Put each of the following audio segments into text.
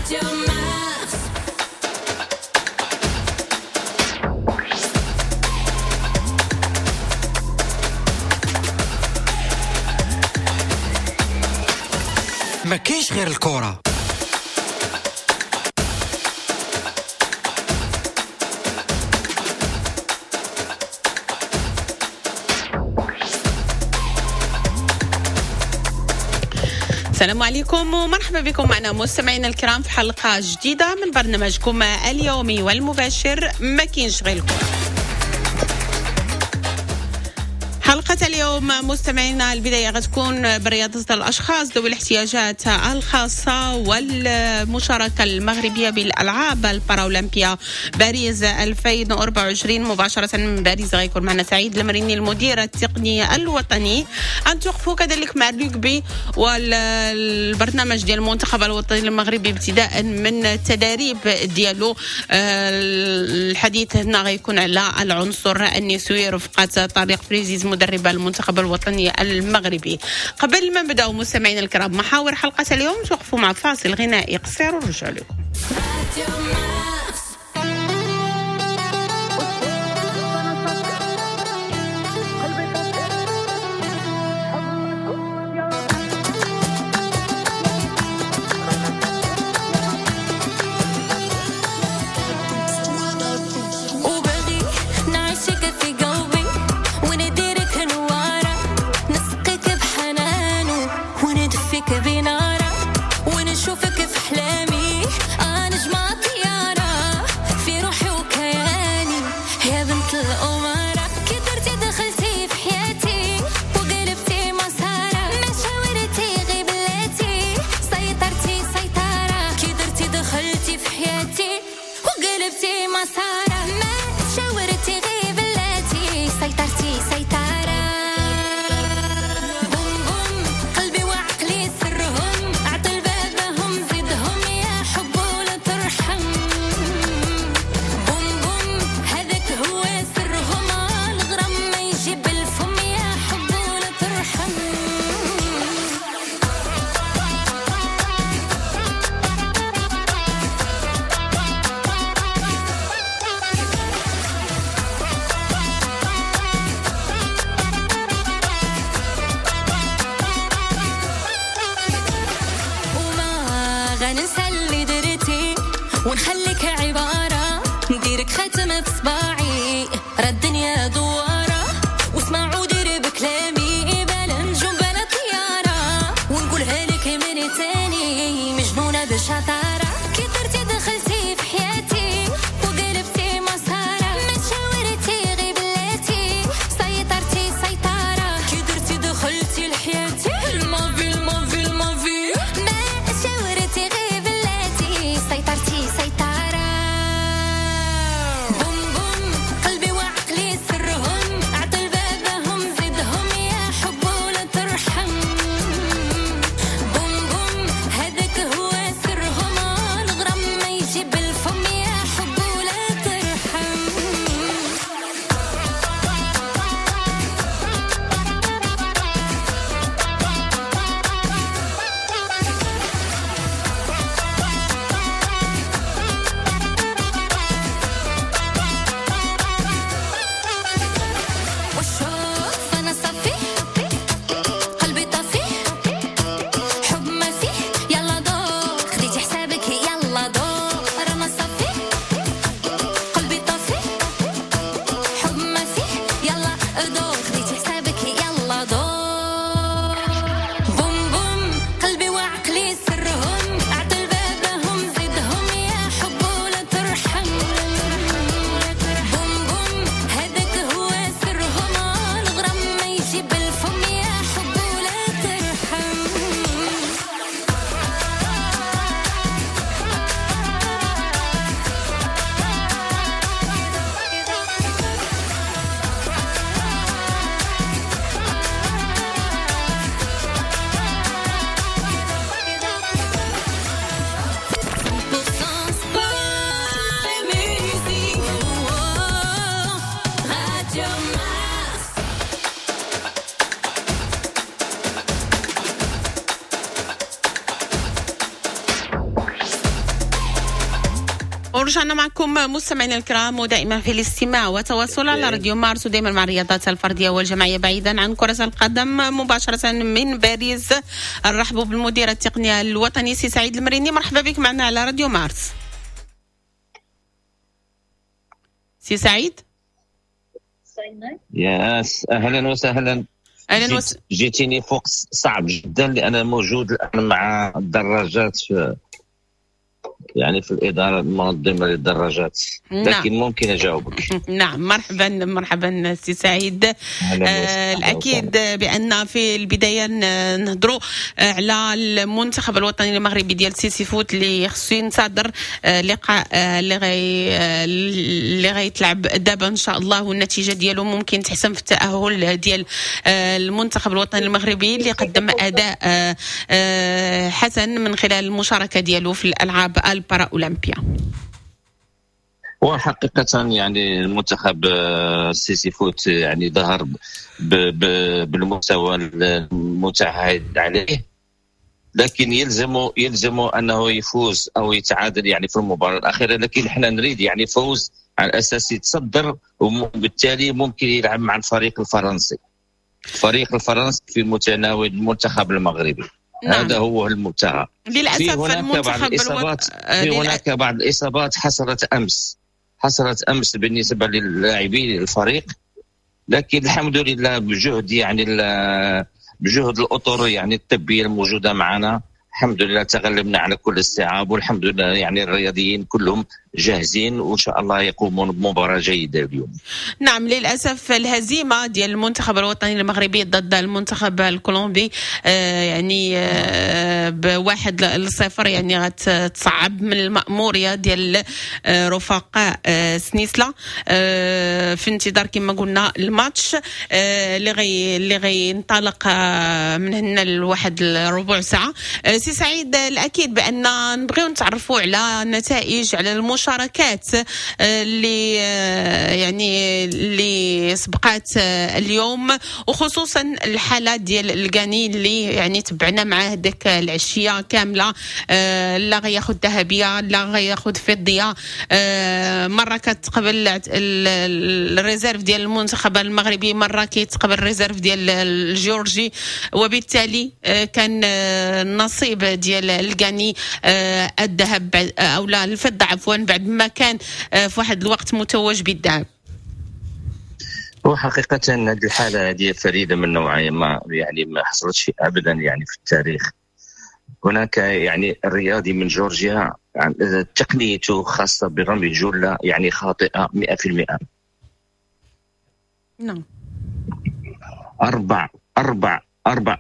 ما كاينش غير الكرة. السلام عليكم ومرحبا بكم معنا مستمعينا الكرام في حلقة جديدة من برنامجكم اليومي والمباشر ما كاينش غير الكرة. حلقة اليوم مستمعينا البداية غتكون برياضة الأشخاص ذوي الاحتياجات الخاصة والمشاركة المغربية بالألعاب البارالمبية باريس 2024 مباشرة من باريس. غيكون معنا سعيد المريني المدير التقني الوطني. غنتوقفوا كذلك مع لوكبي والبرنامج ديال المنتخب الوطني المغربي ابتداء من التدريب ديالو. الحديث هنا غيكون على العنصر النسوي رفقة طارق فريزيز مدرب المنتخب الوطني المغربي. قبل ما نبداو مستمعينا الكرام محاور حلقة اليوم توقفوا مع فاصل غنائي قصير ونرجعوا لكم. ونخليك عبارة نديرك خاتمة في صباعي راه الدنيا دوارة واسمعوا ديري بكلامي بلا نجوم بلا طيارة ونقولها لك من تاني مجنونة بالشطارة كي درتي دخلتي في حياتي وقلبتي مسارة ما تشاورتي غير بلاتي سيطرتي سيطرة كي درتي دخلتي لحياتي المافي المافي المافي ما تشاورتي غير بلاتي سيطرتي سيطرة بوم بوم قلبي وعقلي سرهم عطل بابهم زدهم يا حب ولا ترحم بوم بوم هذاك هو سرهم ورجعنا معكم مستمعينا الكرام، ودائما في الاستماع وتواصل على راديو مارس، ودائما مع الرياضات الفردية والجماعية بعيدا عن كرة القدم، مباشرة من باريس. نرحب بالمدير التقني الوطني سي سعيد المريني. مرحبا بك معنا على راديو مارس. سي سعيد. ياس اهلا وسهلا. جيتيني فوق صعب جدا لأنا موجود الآن مع الدراجات في الإدارة المنظمة للدراجات. لكن ممكن أجاوبك. نعم، مرحبا سي سعيد. الأكيد بأن في البداية نهضروا على المنتخب الوطني المغربي ديال سيسي فوت اللي خصو ينتصدر لقاء اللي غيتلعب دابا إن شاء الله، والنتيجة ديالو ممكن تحسم في التأهل ديال المنتخب الوطني المغربي اللي قدم أداء حسن من خلال المشاركة ديالو في الألعاب البارا أولمبيا. وحقيقة المنتخب سيسي فوت ظهر بالمستوى المتعهد عليه، لكن يلزم أنه يفوز أو يتعادل في المباراة الأخيرة. لكن احنا نريد فوز على أساس يتصدر، وبالتالي ممكن يلعب مع الفريق الفرنسي في متناول المنتخب المغربي. نعم. هذا هو المبتغى. للأسف هناك بعض الإصابات حصلت أمس بالنسبة للاعبين الفريق، لكن الحمد لله بجهد الأطر الطبية الموجودة معنا، الحمد لله تغلبنا على كل الصعاب، والحمد لله الرياضيين كلهم جاهزين، وإن شاء الله يقومون بمباراة جيدة اليوم. نعم، للأسف الهزيمة ديال المنتخب الوطني المغربي ضد المنتخب الكولومبي ب1-0 غتصعب من المأمورية ديال رفقاء سنيسلا في انتظار كما قلنا الماتش اللي غينطلق من هنا لواحد ربع ساعة. سي سعيد، الأكيد بأن نبغيو نتعرفوا على نتائج، على المشاركات اللي سبقات اليوم، وخصوصا الحالة ديال الغاني اللي تبعنا معاه ديك العشية كاملة، لا غياخذ ذهبية لا غياخذ فضية، مرة كتقبل الريزيرف ديال المنتخب المغربي، مرة كيتقبل الريزيرف ديال الجورجي، وبالتالي كان النصيب ديال الغاني الذهب او لا الفضة عفوا، بعد ما كان في واحد الوقت متوج بالذهب. وحقيقة هذه الحالة هذه فريدة من نوعها، ما حصلتش أبدا في التاريخ. هناك الرياضي من جورجيا تقنيته خاصة برمي الجلة خاطئة 100%. نعم. أربع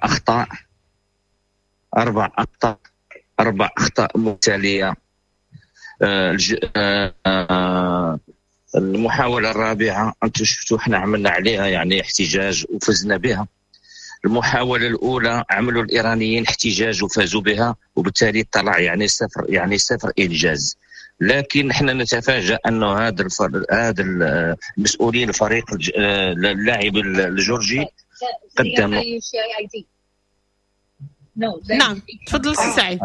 أخطاء متتالية. المحاولة الرابعة أنتم شفتوا احنا عملنا عليها احتجاج وفزنا بها. المحاولة الأولى عملوا الإيرانيين احتجاج وفازوا بها، وبالتالي طلع صفر إنجاز. لكن احنا نتفاجأ أنه هذا المسؤولين الفريق اللاعب الجورجي قدموا. نعم، تفضل سي سعيد.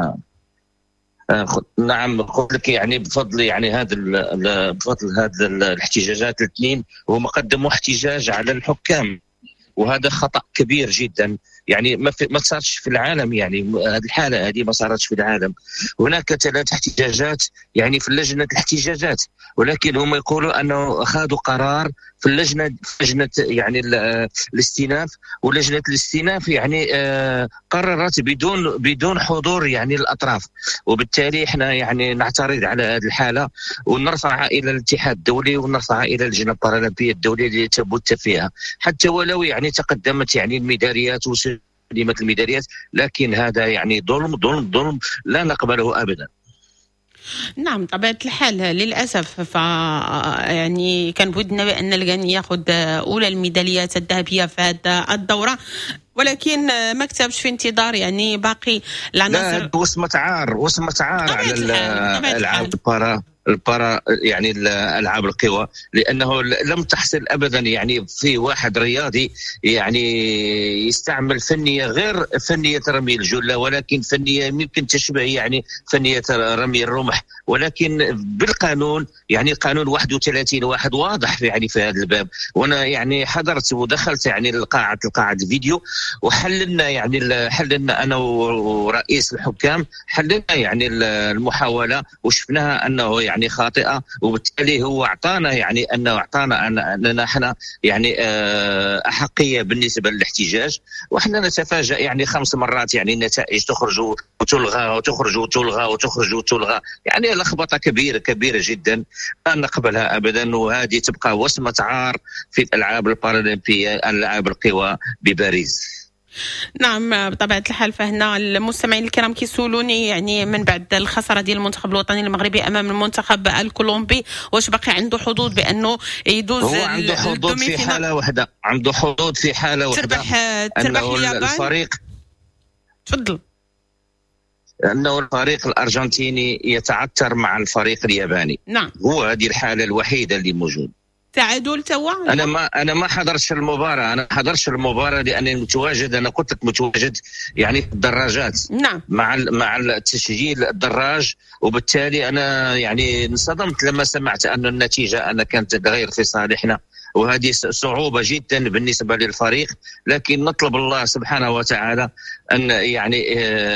نعم، قلت لك بفضل بفضل هذا الاحتجاجات الاثنين، وهم قدموا احتجاج على الحكام، وهذا خطأ كبير جدا. ما صارتش في العالم، هذه الحالة هذه ما صارتش في العالم. هناك 3 احتجاجات في لجنة الاحتجاجات، ولكن هم يقولوا أنه أخذوا قرار في لجنة الاستئناف، ولجنة الاستئناف قررت بدون حضور الأطراف. وبالتالي احنا نعترض على هذه الحالة، ونرفعها إلى الاتحاد الدولي، ونرفعها إلى اللجنة البارالمبية الدولية اللي تبت فيها، حتى ولو تقدمت الميداليات وسلمت الميداليات، لكن هذا ظلم لا نقبله أبدا. نعم، طبيعة الحال للأسف. كان بودنا بأن الغاني ياخذ أولى الميداليات الذهبية في هذه الدورة، ولكن ما كتبش في انتظار باقي العناصر. وسمة عار على الألعاب البارا البارا يعني الألعاب القوى، لأنه لم تحصل أبدا يعني في واحد رياضي يعني يستعمل فنية غير فنية رمي الجلة، ولكن فنية يمكن تشبه يعني فنية رمي الرمح، ولكن بالقانون يعني قانون 31 واحد واضح يعني في هذا الباب. وأنا يعني حضرت ودخلت يعني القاعة فيديو، وحللنا يعني حللنا أنا ورئيس الحكام، حللنا يعني المحاولة وشفناها أنه يعني خاطئة، وبالتالي هو أعطانا يعني أننا احنا يعني أحقية بالنسبة للاحتجاج، وإحنا نتفاجأ يعني 5 مرات يعني النتائج تخرج وتلغى وتخرج وتلغى وتخرج وتلغى، يعني لخبطة كبيرة جدا لا نقبلها أبدا. وهذه تبقى وصمة عار في الألعاب البارالمبية، ألعاب القوى بباريس. نعم بطبيعة الحال. فهنا المستمعين الكرام كيسولوني يعني من بعد الخسارة ديال المنتخب الوطني المغربي أمام المنتخب الكولومبي، واش باقي عنده حظوظ بأنه يدوز؟ هو عنده حظوظ في حالة واحدة، عنده حظوظ في حالة واحدة، تربح اليابان. الفريق تفضل. أنه الفريق الأرجنتيني يتعثر مع الفريق الياباني. نعم، هو هذه الحالة الوحيدة اللي موجود. تعادل توا. انا ما حضرتش المباراه، لاني متواجد، انا قلت لك متواجد يعني في الدراجات. نعم. مع التسجيل الدراج، وبالتالي انا يعني انصدمت لما سمعت ان النتيجه كانت غير في صالحنا، وهذه صعوبة جدا بالنسبة للفريق. لكن نطلب الله سبحانه وتعالى أن يعني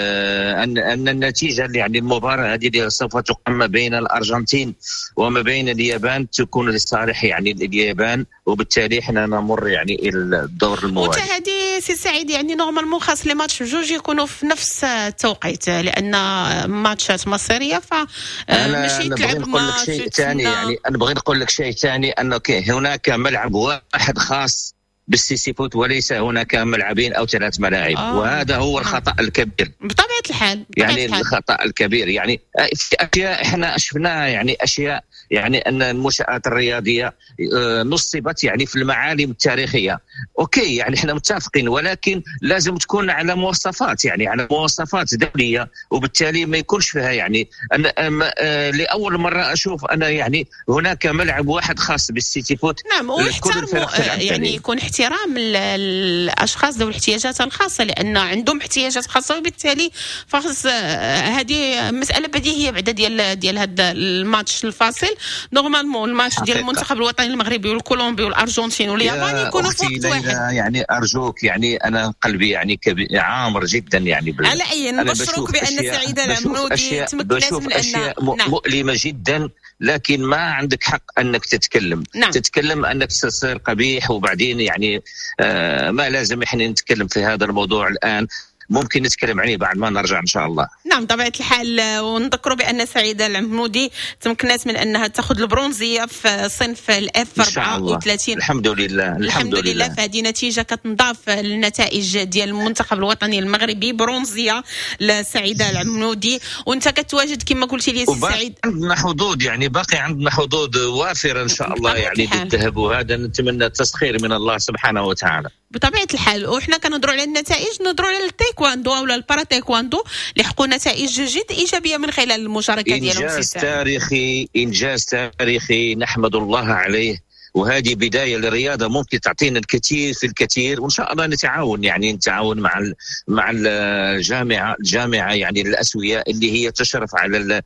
أن النتيجة يعني المباراة هذه اللي سوف تقام بين الأرجنتين وما بين اليابان تكون لصالح يعني اليابان، وبالتالي احنا نمر يعني إلى الدور الموالي. وهذه سي سعيد يعني نورمالمون خاص لي ماتش جوج يكونوا في نفس التوقيت، لأن ماتشات مصيرية فماشي تلعب ماتش ثاني. يعني أنا بغيت نقول لك شيء ثاني، أنه هناك ملعب واحد خاص بالسيسيفوت وليس هناك ملعبين أو 3 ملاعب. وهذا هو الخطأ الكبير بطبيعة الحال. الخطأ الكبير يعني في أشياء إحنا شفناها، يعني أشياء يعني أن المنشآت الرياضية نصبت يعني في المعالم التاريخية. أوكي يعني إحنا متفقين، ولكن لازم تكون على مواصفات، يعني على مواصفات دولية، وبالتالي ما يكونش فيها يعني أنا لأول مرة أشوف أنا يعني هناك ملعب واحد خاص بالسيتيفوت. نعم، واحترموا يعني يكون احترام الأشخاص ذوي الاحتياجات الخاصة، لأن عندهم احتياجات خاصة، وبالتالي فخص هذه مسألة بديهية بعد ديال هذا الماتش الفاصل. نورمالمون الماتش ديال المنتخب الوطني المغربي والكولومبي والأرجنتين واليابان يكونوا في وقت واحد. يعني أرجوك، يعني أنا قلبي يعني عامر جدا يعني على أي نبشرك بأن سعيدة العمرودي تمكنت من أشياء مؤلمة جدا، لكن ما عندك حق أنك تتكلم. نعم. تتكلم أنك تصير قبيح، وبعدين يعني ما لازم إحنا نتكلم في هذا الموضوع الآن، ممكن نتكلم عليه بعد ما نرجع إن شاء الله. نعم طبيعة الحال. ونذكروا بأن سعيدة العمودي تمكنت من أنها تأخذ البرونزية في صنف الإف 34. الحمد لله. فهذه نتيجة كتنضاف للنتائج ديال المنتخب الوطني المغربي. برونزية لسعيدة العمودي، وانت كتواجد كما قلتي لي سعيد. عندنا حظوظ، يعني باقي عندنا حظوظ وافرة إن شاء الله يعني بالذهب، وهذا نتمنى التسخير من الله سبحانه وتعالى بطبيعة الحال. وإحنا كنهضروا على النتائج، نهضروا على التايكواندو أو البارا تايكواندو اللي حققوا نتائج جد إيجابية من خلال المشاركة ديالهم. إنجاز تاريخي نحمد الله عليه، وهذه بداية للرياضة ممكن تعطينا الكثير في الكثير، وإن شاء الله نتعاون مع الجامعة يعني الأسوياء اللي هي تشرف على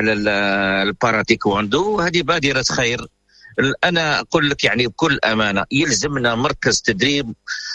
البارا تايكواندو، وهذه بادرة خير. أنا أقول لك يعني بكل أمانة يلزمنا مركز تدريب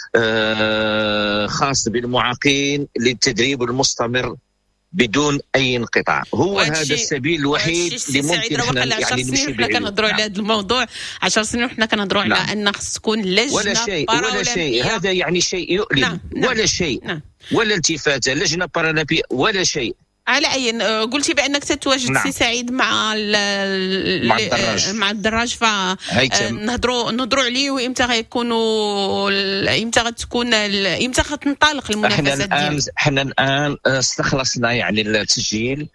خاص بالمعاقين للتدريب المستمر بدون أي انقطاع. هو هذا السبيل الوحيد اللي ممكن احنا يعني نمشي به. احنا كنهضروا على هذا الموضوع 10 سنين، وحنا كنهضروا على أن خص تكون لجنة ولا شيء. هذا يعني شيء يؤلم. ولا شيء. ولا التفاتة لجنة بارالمبية ولا شيء. على أي قلتي بأنك تتواجد سي سعيد مع الدراج فنهضروا عليه، وإمتى غيكونوا امتى غتنطلق المنافسات ديالو؟ احنا الآن استخلصنا يعني التسجيل،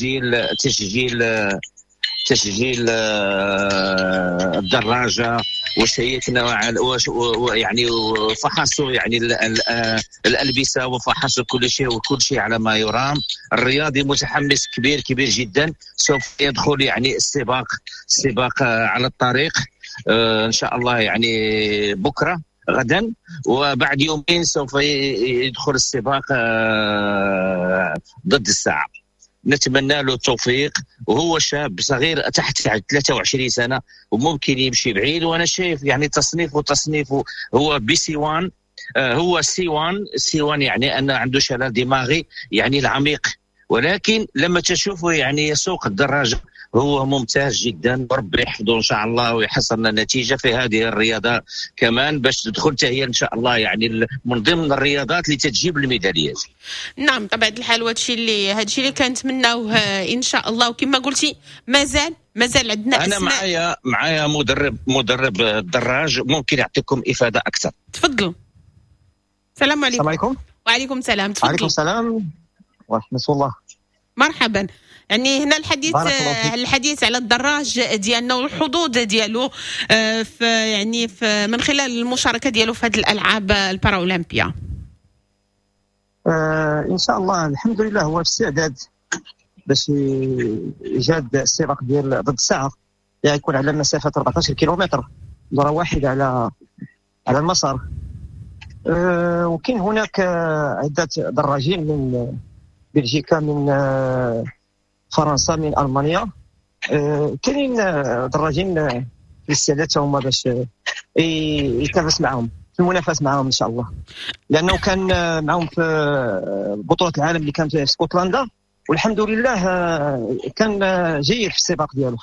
تسجيل الدراجة واش هيكنا يعني فحصوا يعني الألبسة وفحصوا كل شيء على ما يرام. الرياضي متحمس كبير جدا، سوف يدخل يعني السباق على الطريق ان شاء الله، يعني بكره غدا وبعد يومين سوف يدخل السباق ضد الساعة. نتمنى له التوفيق، وهو شاب صغير تحت 23 سنة وممكن يمشي بعيد. وانا شايف يعني تصنيفه هو B1، هو C1 يعني أنه عنده شلل دماغي يعني العميق، ولكن لما تشوفه يعني يسوق الدراجة هو ممتاز جدا. وربي يحفظه ان شاء الله ويحصل لنا نتيجه في هذه الرياضه كمان باش تدخل هي ان شاء الله يعني من ضمن الرياضات اللي تجيب الميداليات. نعم طبعا الحال هادشي اللي كنتمناوه ان شاء الله. وكما قلتي مازال عندنا انا معايا مدرب الدراج ممكن يعطيكم افاده اكثر. تفضلوا. السلام عليكم. السلام عليكم. وعليكم السلام. تفضلوا. وعليكم السلام ورحمه الله. مرحبا. يعني هنا الحديث على الدراج ديالنا والحظوظ ديالو في من خلال المشاركه ديالو في هذه الالعاب الباراولمبيا. ان شاء الله الحمد لله هو في استعداد باش يجاد السباق ديال ضد الساعه، يعني يكون على مسافه 14 كيلومتر دورة واحده على المسار. وكاين هناك عده دراجين من بلجيكا، من فرنسا، من المانيا. كاينين دراجين في الاستعداد هما باش يتنافس معهم في المنافسه معهم ان شاء الله، لانه كان معهم في بطوله العالم اللي كانت في اسكتلندا والحمد لله كان جيد في السباق ديالو.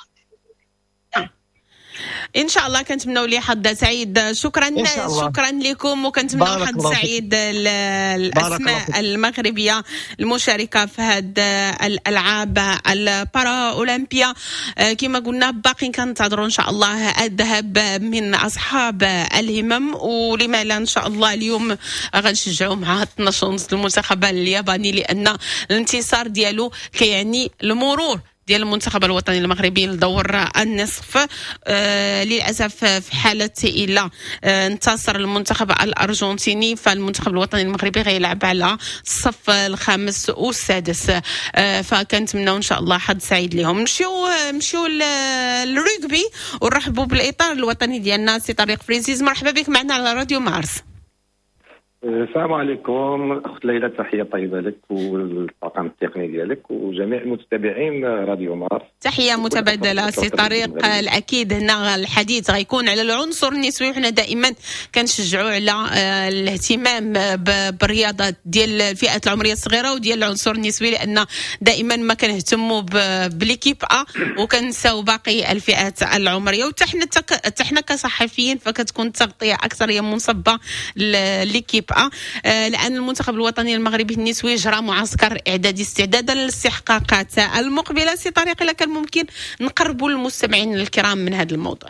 ان شاء الله كنتمنوا ليه حظ سعيد. شكرا لكم، وكنتمنوا حظ سعيد الاسماء المغربيه المشاركه في هذه الالعاب البارا اولمبيا. كما قلنا باقي كنتظروا ان شاء الله الذهب من اصحاب الهمم، ولما لا ان شاء الله اليوم غنشجعوا مع 12 المنتخب الياباني، لان الانتصار ديالو كيعني المرور ديال المنتخب الوطني المغربي لدور النصف. للاسف في حاله الا انتصر المنتخب الارجنتيني فالمنتخب الوطني المغربي غيلعب على الصف الخامس والسادس. فكنتمنوا ان شاء الله حظ سعيد لهم. نمشيو للرugby ونرحبوا بالاطار الوطني ديالنا سي طارق فريزيز. مرحبا بك معنا على راديو مارس. السلام عليكم اخت ليلى، تحيه طيبه لك والطاقم التقني ديالك وجميع المتابعين راديو مارس. تحيه متبادله سي طارق. الاكيد هنا الحديث غيكون على العنصر النسوي، وحنا دائما كنشجعوا على الاهتمام بالرياضه ديال الفئات العمريه الصغيره وديال العنصر النسوي، لان دائما ما كنهتموا بليكيب وكنساو باقي الفئات العمريه. وحنا كصحفيين فكتكون التغطيه اكثر هي منصبه لليكيب، لأن المنتخب الوطني المغربي النسوي جرى معسكر إعدادي استعدادا للاستحقاقات المقبلة. سي طارق إلا كان ممكن نقربوا للمستمعين الكرام من هذا الموضوع.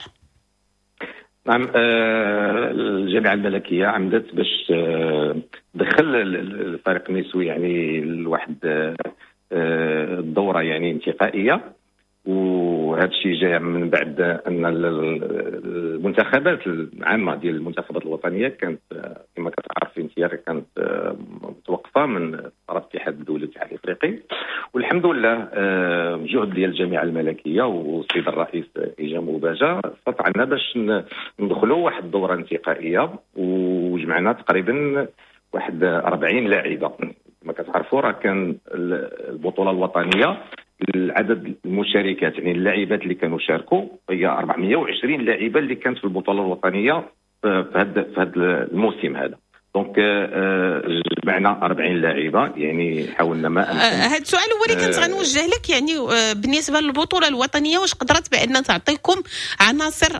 نعم، الجامعة الملكية عمدت باش دخل الفريق النسوي يعني لواحد الدورة يعني انتقائية، وهذا الشيء جاء من بعد ان المنتخبات العامه ديال المنتخبات الوطنيه كانت كما كتعرفين كانت متوقفه من طرف الاتحاد الدولي والاتحاد الافريقي. والحمد لله جهد ديال الجامعه الملكيه والسيد الرئيس إجام وباجة استطعنا باش ندخلوا واحد الدوره انتقائيه وجمعنا تقريبا واحد 40 لاعبه. كما كتعرفوا راه كان البطوله الوطنيه العدد المشاركات يعني اللاعبات اللي كانوا شاركوا هي 420 لاعبه اللي كانت في البطوله الوطنيه في هذا الموسم هذا. دونك جمعنا 40 لاعبه، يعني حاولنا ما هذا السؤال هو اللي كنت غنوجه لك، يعني بالنسبه للبطوله الوطنيه واش قدرت بان تعطيكم عناصر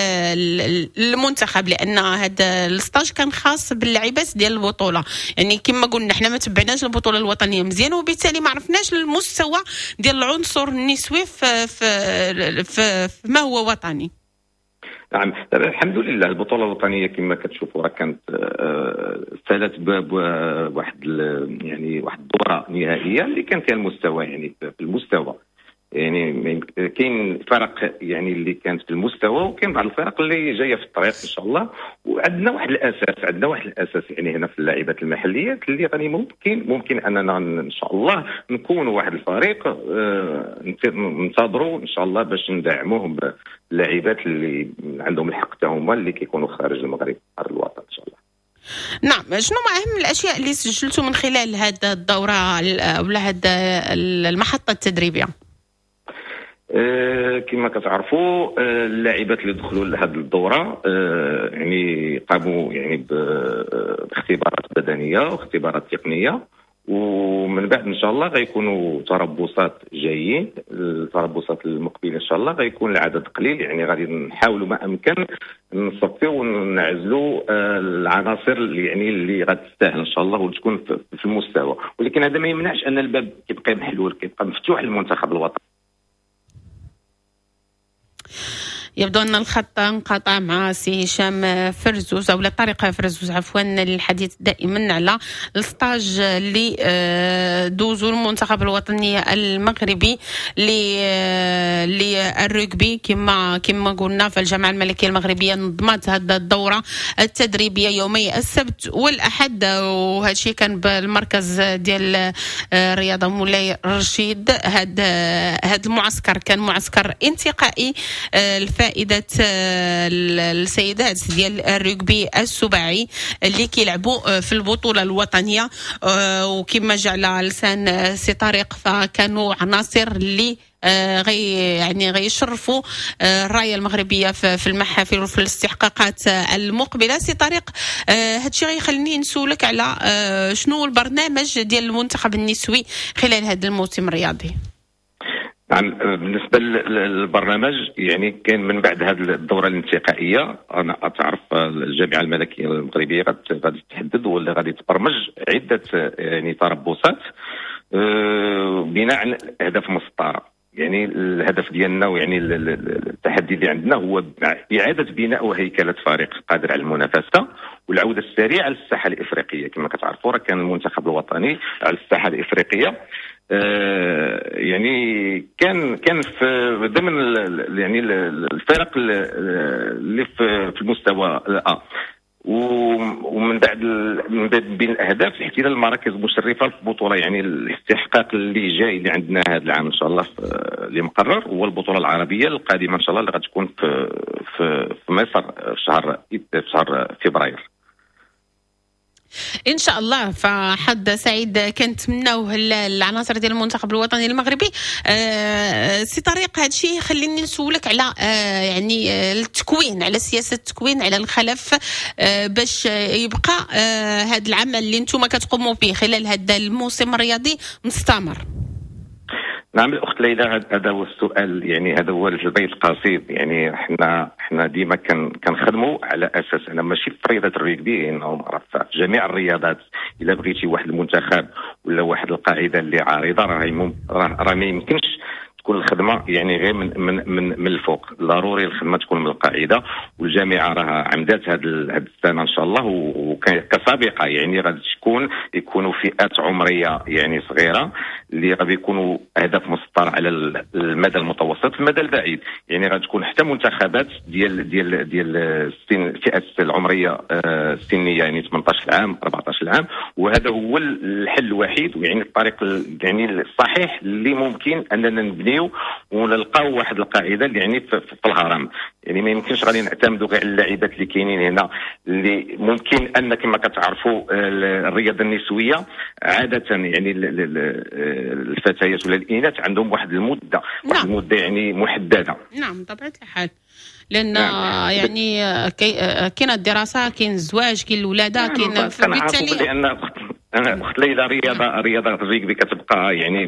المنتخب، لان هذا الستاج كان خاص باللاعبات ديال البطوله، يعني كما قلنا حنا ما تبعناش البطوله الوطنيه مزيان وبالتالي ما عرفناش المستوى ديال العنصر النسوي في ما هو وطني. نعم الحمد لله البطوله الوطنيه كما كتشوفوا راه كانت سالت بواحد يعني واحد الدوره نهائيه اللي كان فيها المستوى يعني في المستوى يعني كاين فرق يعني اللي كانت في المستوى، وكاين بعض الفرق اللي جايه في الطريق ان شاء الله. وعندنا واحد الاساس يعني هنا في اللاعبات المحليات اللي غادي ممكن اننا ان شاء الله نكونوا واحد الفريق ننتظروا ان شاء الله باش ندعموهم باللاعبات اللي عندهم الحق حتى هما اللي كيكونوا خارج المغرب على الوطن ان شاء الله. نعم، شنو اهم الاشياء اللي سجلتوا من خلال هذه الدوره ولا هذه المحطه التدريبيه؟ كما كتعرفوا اللاعبات اللي دخلوا لهذه الدوره يعني قاموا يعني باختبارات بدنيه واختبارات تقنيه، ومن بعد ان شاء الله غيكونوا تربصات جايين. التربصات المقبله ان شاء الله غيكون العدد قليل، يعني غادي نحاولوا ما امكن نصفيو ونعزلوا العناصر اللي غتستاهل ان شاء الله وتكون في المستوى، ولكن هذا ما يمنعش ان الباب كيبقى محلول، كيبقى مفتوح للمنتخب الوطني. يبدو أن الخط انقطع مع سي هشام فرزوز أو طارق فرزوز عفوا للحديث دائما على الستاج اللي دوزو المنتخب الوطني المغربي للرugby كما قلنا. فالجامعة الملكية المغربية نظمت هذه الدورة التدريبية يومي السبت والأحد، وهذا الشيء كان بالمركز ديال رياضة مولاي رشيد. هذا المعسكر كان معسكر انتقائي فائدة السيدات ديال الرugby السباعي اللي كيلعبوا في البطولة الوطنية، وكما جعل لسان سي طارق فكانوا عناصر اللي غيشرفوا الرايه المغربيه في المحافل وفي الاستحقاقات المقبله. سي طارق، هادشي غيخليني نسولك على شنو البرنامج ديال المنتخب النسوي خلال هذا الموسم الرياضي. نعم، بالنسبه للبرنامج يعني كان من بعد هذه الدوره الانتقائيه، انا اتعرف الجامعه الملكيه المغربيه غادي تحدد ولا غادي تبرمج عده يعني تربصات بناء على اهداف مسطره. يعني الهدف ديالنا ويعني التحدي اللي عندنا هو اعاده بناء وهيكله فريق قادر على المنافسه والعوده السريعه على الساحه الافريقيه. كما كتعرفوا راه كان المنتخب الوطني على الساحه الافريقيه يعني كان في ضمن يعني الفرق اللي في المستوى الأ، ومن بعد بين الاهداف احتلال المراكز المشرفه في البطوله. يعني الاستحقاق اللي جاي اللي عندنا هذا العام ان شاء الله اللي مقرر هو البطوله العربيه القادمه ان شاء الله اللي غتكون في مصر في شهر فبراير ان شاء الله. فحد سعيد كنتمناوه العناصر ديال المنتخب الوطني المغربي. سي طارق، هذا الشيء خليني نسولك على يعني التكوين، على سياسه التكوين، على الخلف باش يبقى هذا العمل اللي نتوما كتقوموا به خلال هذا الموسم الرياضي مستمر. نعم الاخت ليلى، هذا هو السؤال، يعني هذا هو البيت القصيد. يعني احنا ديما كنخدموا على اساس انا ماشي في رياضه الرugby، انه في جميع الرياضات الا بغيتي واحد المنتخب ولا واحد القاعده اللي عارضه راه ما يمكنش تكون الخدمه يعني غير من الفوق. ضروري الخدمه تكون من القاعده، والجامعه راها عمدات هذه السنه ان شاء الله وكسابقه. يعني غادي يكونوا فئات عمريه يعني صغيره اللي غادي يكونوا اهداف مسطره على المدى المتوسط المدى البعيد. يعني غادي تكون حتى منتخبات ديال الفئات العمريه السنيه، يعني 18 عام 14 عام. وهذا هو الحل الوحيد ويعني الطريق يعني الصحيح اللي ممكن اننا نبنيو ونلقاو واحد القاعده اللي يعني في الهرم. يعني ما يمكنش غادي نعتمدوا غير على اللاعبات اللي كاينين هنا، اللي ممكن ان كما كتعرفوا الرياضه النسويه عاده يعني الفتيات ولا الاناث عندهم واحد المده واحد المده يعني محدده. نعم بطبيعه الحال، لان يعني كاين الدراسه، كاين الزواج، كاين الولاده، كاين فبالتالي لان انا اخت ليلى رياضه الرugby كتبقى يعني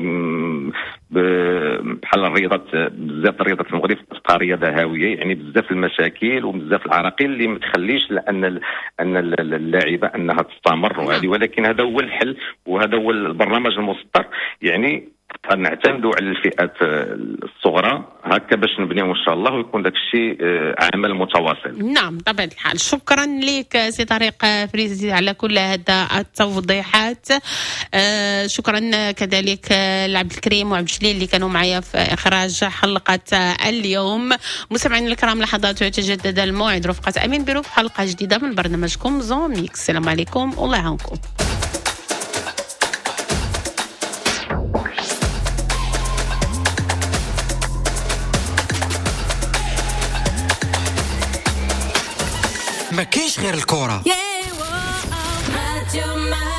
بحال بزاف الرياضات المغرب كتبقى رياضه هاويه. يعني بزاف المشاكل وبزاف العراقيل اللي ما تخليش ان اللاعبه انها تستمر وهذه، ولكن هذا هو الحل وهذا هو البرنامج المسطر. يعني نعتمدوا على الفئات الصغرى هكا باش نبنيو ان شاء الله ويكون داك الشيء عمل متواصل. نعم طبعا الحال. شكرا لك سي طارق فريزي على كل هذا التوضيحات. شكرا كذلك لعبد الكريم وعبد الجليل اللي كانوا معايا في اخراج حلقه اليوم. مستمعينا الكرام لحظات ويتجدد الموعد رفقه امين بروف حلقه جديده من برنامجكم زون ميكس. السلام عليكم والله يعاونكم. ما كاينش غير الكرة. Yeah,